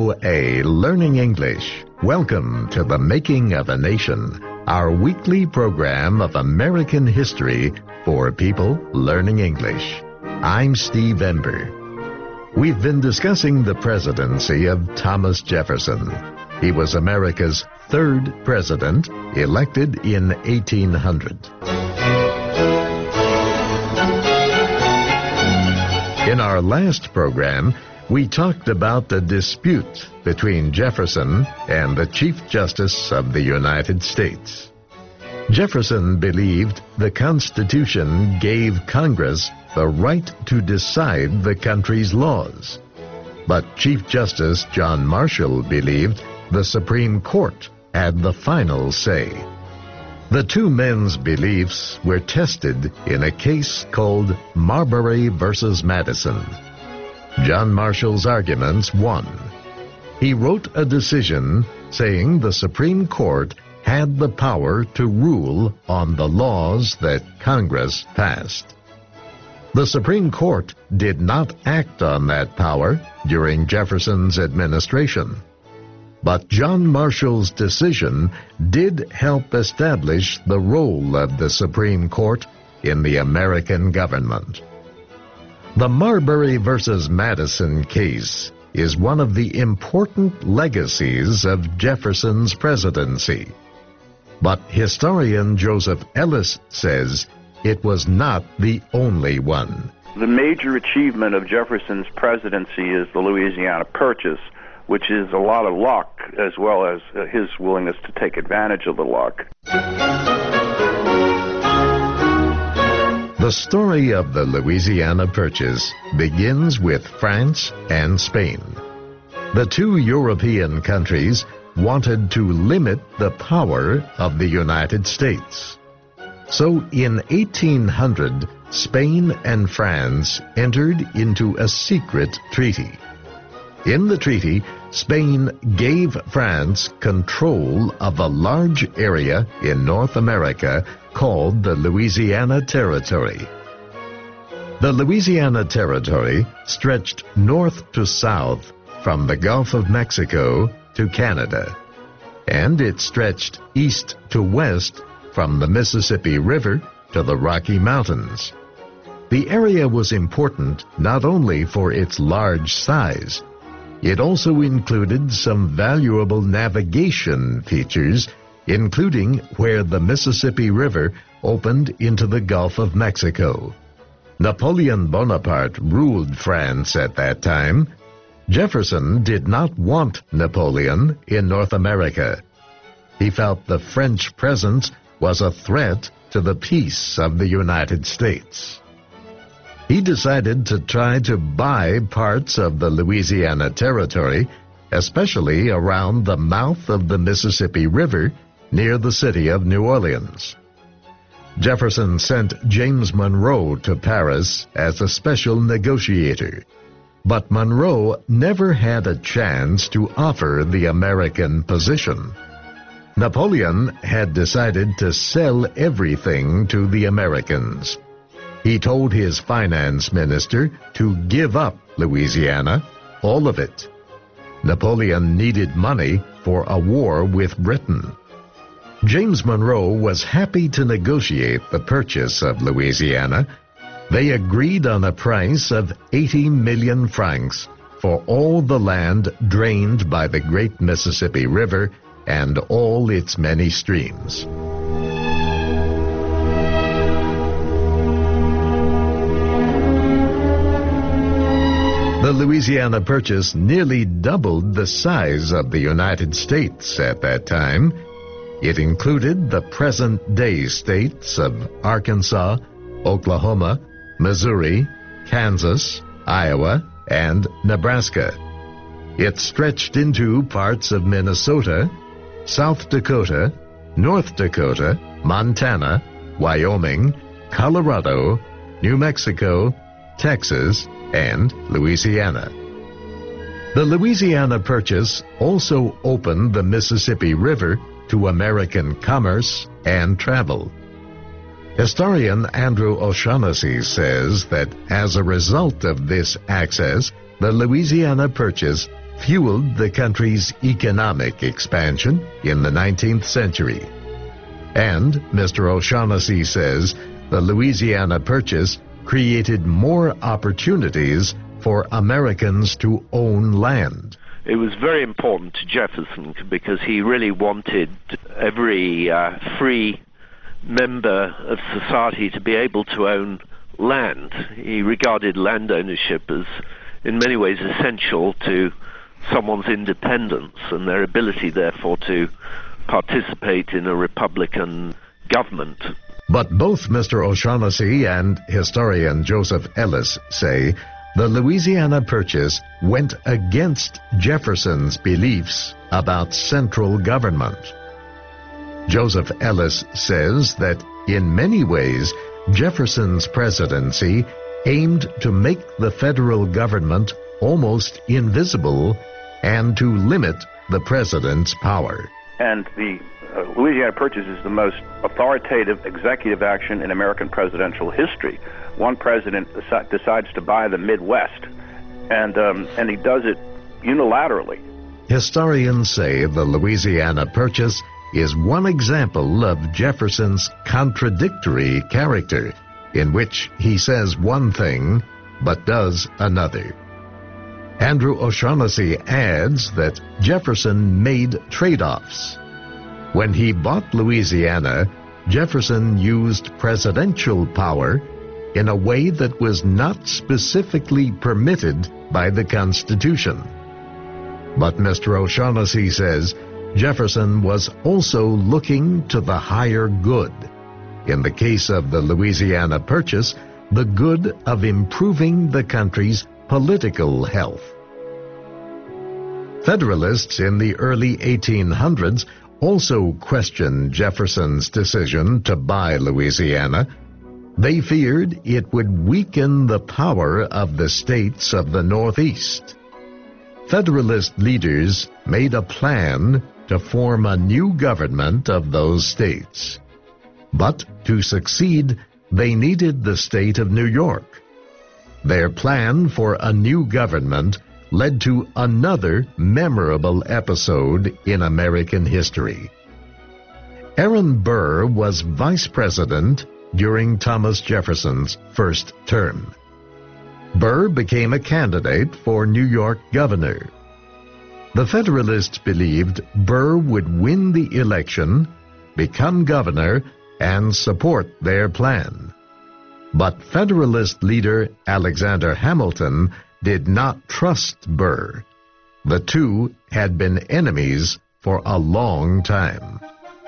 VOA Learning English. Welcome to The Making of a Nation, our weekly program of American history for people learning English. I'm Steve Ember. We've been discussing the presidency of Thomas Jefferson. He was America's third president, elected in 1800. In our last program, we talked about the dispute between Jefferson and the Chief Justice of the United States. Jefferson believed the Constitution gave Congress the right to decide the country's laws. But Chief Justice John Marshall believed the Supreme Court had the final say. The two men's beliefs were tested in a case called Marbury versus Madison. John Marshall's arguments won. He wrote a decision saying the Supreme Court had the power to rule on the laws that Congress passed. The Supreme Court did not act on that power during Jefferson's administration. But John Marshall's decision did help establish the role of the Supreme Court in the American government. The Marbury versus Madison case is one of the important legacies of Jefferson's presidency. But historian Joseph Ellis says it was not the only one. The major achievement of Jefferson's presidency is the Louisiana Purchase, which is a lot of luck as well as his willingness to take advantage of the luck. The story of the Louisiana Purchase begins with France and Spain. The two European countries wanted to limit the power of the United States. So in 1800, Spain and France entered into a secret treaty. In the treaty, Spain gave France control of a large area in North America called the Louisiana Territory. The Louisiana Territory stretched north to south from the Gulf of Mexico to Canada, and it stretched east to west from the Mississippi River to the Rocky Mountains. The area was important not only for its large size, it also included some valuable navigation features, including where the Mississippi River opened into the Gulf of Mexico. Napoleon Bonaparte ruled France at that time. Jefferson did not want Napoleon in North America. He felt the French presence was a threat to the peace of the United States. He decided to try to buy parts of the Louisiana Territory, especially around the mouth of the Mississippi River near the city of New Orleans. Jefferson sent James Monroe to Paris as a special negotiator, but Monroe never had a chance to offer the American position. Napoleon had decided to sell everything to the Americans. He told his finance minister to give up Louisiana, all of it. Napoleon needed money for a war with Britain. James Monroe was happy to negotiate the purchase of Louisiana. They agreed on a price of 80 million francs for all the land drained by the great Mississippi River and all its many streams. The Louisiana Purchase nearly doubled the size of the United States at that time. It included the present-day states of Arkansas, Oklahoma, Missouri, Kansas, Iowa, and Nebraska. It stretched into parts of Minnesota, South Dakota, North Dakota, Montana, Wyoming, Colorado, New Mexico, Texas, and Louisiana. The Louisiana Purchase also opened the Mississippi River to American commerce and travel. Historian Andrew O'Shaughnessy says that as a result of this access, the Louisiana Purchase fueled the country's economic expansion in the 19th century. And, Mr. O'Shaughnessy says, the Louisiana Purchase created more opportunities for Americans to own land. It was very important to Jefferson because he really wanted every free member of society to be able to own land. He regarded land ownership as, in many ways, essential to someone's independence and their ability, therefore, to participate in a republican government. But both Mr. O'Shaughnessy and historian Joseph Ellis say the Louisiana Purchase went against Jefferson's beliefs about central government. Joseph Ellis says that in many ways, Jefferson's presidency aimed to make the federal government almost invisible and to limit the president's power. And the Louisiana Purchase is the most authoritative executive action in American presidential history. One president decides to buy the Midwest, and he does it unilaterally. Historians say the Louisiana Purchase is one example of Jefferson's contradictory character, in which he says one thing but does another. Andrew O'Shaughnessy adds that Jefferson made trade-offs. When he bought Louisiana, Jefferson used presidential power in a way that was not specifically permitted by the Constitution. But Mr. O'Shaughnessy says Jefferson was also looking to the higher good. In the case of the Louisiana Purchase, the good of improving the country's political health. Federalists in the early 1800s also questioned Jefferson's decision to buy Louisiana. They feared it would weaken the power of the states of the Northeast. Federalist leaders made a plan to form a new government of those states. But to succeed, they needed the state of New York. Their plan for a new government led to another memorable episode in American history. Aaron Burr was vice president during Thomas Jefferson's first term. Burr became a candidate for New York governor. The Federalists believed Burr would win the election, become governor, and support their plan. But Federalist leader Alexander Hamilton did not trust Burr. The two had been enemies for a long time.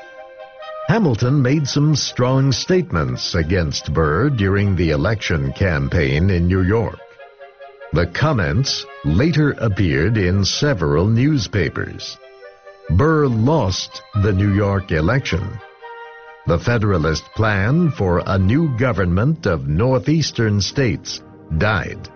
Hamilton made some strong statements against Burr during the election campaign in New York. The comments later appeared in several newspapers. Burr lost the New York election. The Federalist plan for a new government of northeastern states died.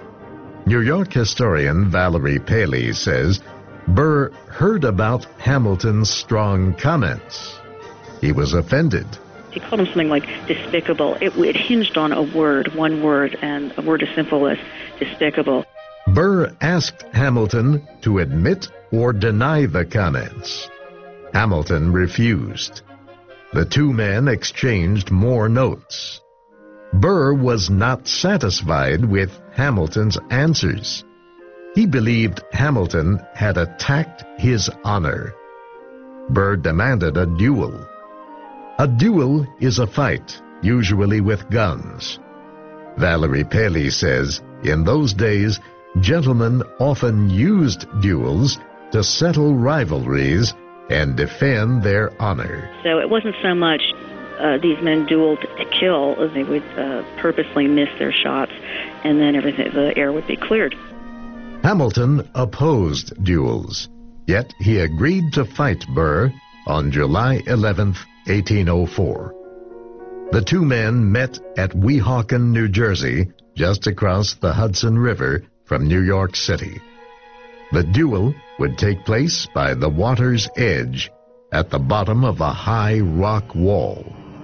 New York historian Valerie Paley says Burr heard about Hamilton's strong comments. He was offended. He called him something like despicable. It hinged on a word, one word, and a word as simple as despicable. Burr asked Hamilton to admit or deny the comments. Hamilton refused. The two men exchanged more notes. Burr was not satisfied with Hamilton's answers. He believed Hamilton had attacked his honor. Burr demanded a duel. A duel is a fight, usually with guns. Valerie Paley says, in those days, gentlemen often used duels to settle rivalries and defend their honor. So it wasn't so much these men dueled to kill, as they would purposely miss their shots, and then the air would be cleared. Hamilton opposed duels, yet he agreed to fight Burr on July 11, 1804. The two men met at Weehawken, New Jersey, just across the Hudson River from New York City. The duel would take place by the water's edge at the bottom of a high rock wall.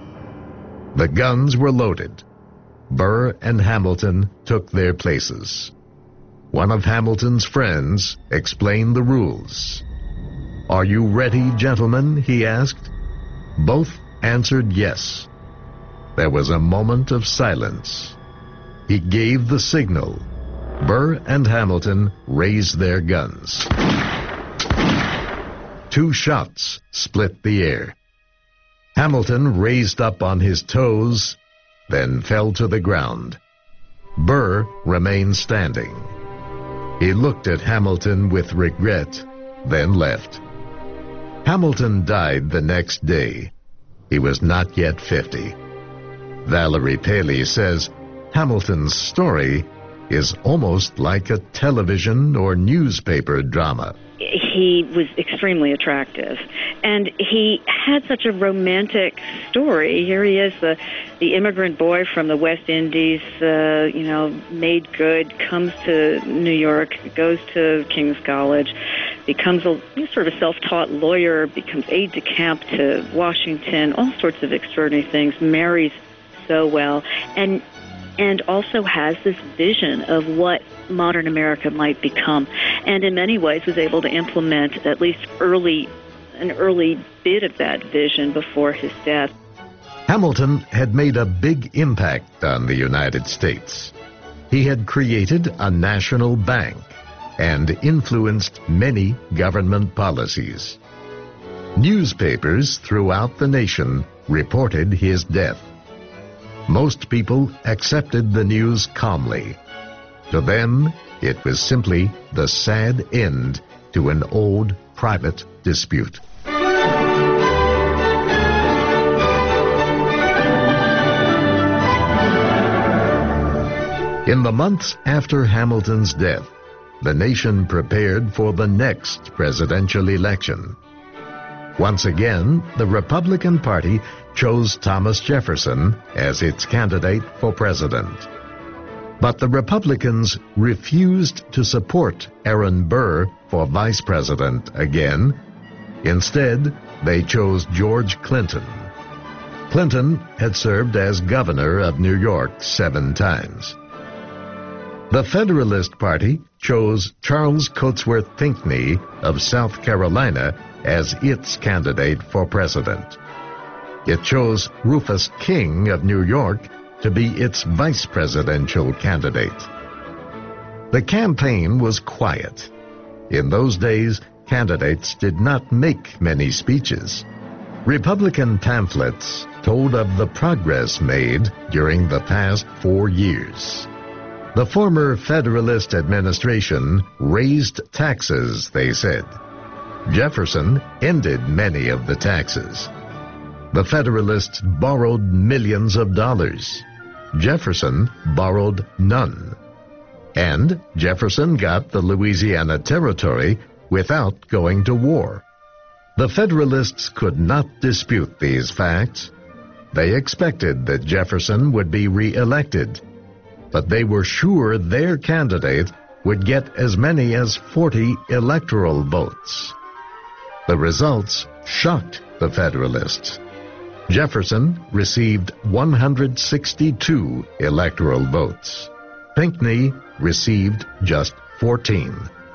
The guns were loaded. Burr and Hamilton took their places. One of Hamilton's friends explained the rules. "Are you ready, gentlemen?" he asked. Both answered yes. There was a moment of silence. He gave the signal. Burr and Hamilton raised their guns. 2 shots split the air. Hamilton raised up on his toes, then fell to the ground. Burr remained standing. He looked at Hamilton with regret, then left. Hamilton died the next day. He was not yet 50. Valerie Paley says Hamilton's story is almost like a television or newspaper drama. He was extremely attractive, and he had such a romantic story. Here he is, the immigrant boy from the West Indies, made good, comes to New York, goes to King's College, becomes a sort of self-taught lawyer, becomes aide-de-camp to Washington, all sorts of extraordinary things, marries so well, and also has this vision of what modern America might become, and in many ways was able to implement at least an early bit of that vision before his death. Hamilton had made a big impact on the United States. He had created a national bank and influenced many government policies. Newspapers throughout the nation reported his death. Most people accepted the news calmly. To them, it was simply the sad end to an old private dispute. In the months after Hamilton's death, the nation prepared for the next presidential election. Once again, the Republican Party chose Thomas Jefferson as its candidate for president. But the Republicans refused to support Aaron Burr for vice president again. Instead, they chose George Clinton. Clinton had served as governor of New York 7 times. The Federalist Party chose Charles Cotesworth Pinckney of South Carolina as its candidate for president. It chose Rufus King of New York to be its vice presidential candidate. The campaign was quiet. In those days, candidates did not make many speeches. Republican pamphlets told of the progress made during the past 4 years. The former Federalist administration raised taxes, they said. Jefferson ended many of the taxes. The Federalists borrowed millions of dollars. Jefferson borrowed none. And Jefferson got the Louisiana Territory without going to war. The Federalists could not dispute these facts. They expected that Jefferson would be re-elected, but they were sure their candidate would get as many as 40 electoral votes. The results shocked the Federalists. Jefferson received 162 electoral votes. Pinckney received just 14.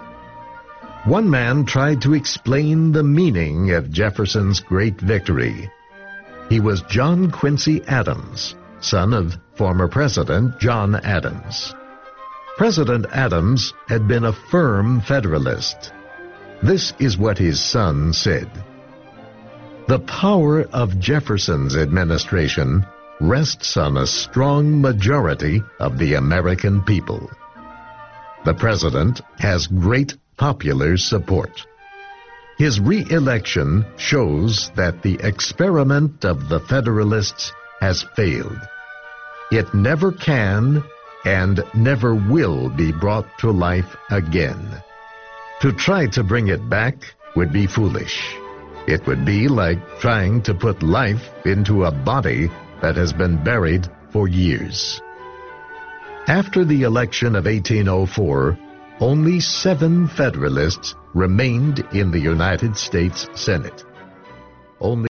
One man tried to explain the meaning of Jefferson's great victory. He was John Quincy Adams, son of former President John Adams. President Adams had been a firm Federalist. This is what his son said. The power of Jefferson's administration rests on a strong majority of the American people. The president has great popular support. His re-election shows that the experiment of the Federalists has failed. It never can and never will be brought to life again. To try to bring it back would be foolish. It would be like trying to put life into a body that has been buried for years. After the election of 1804, only 7 Federalists remained in the United States Senate. Only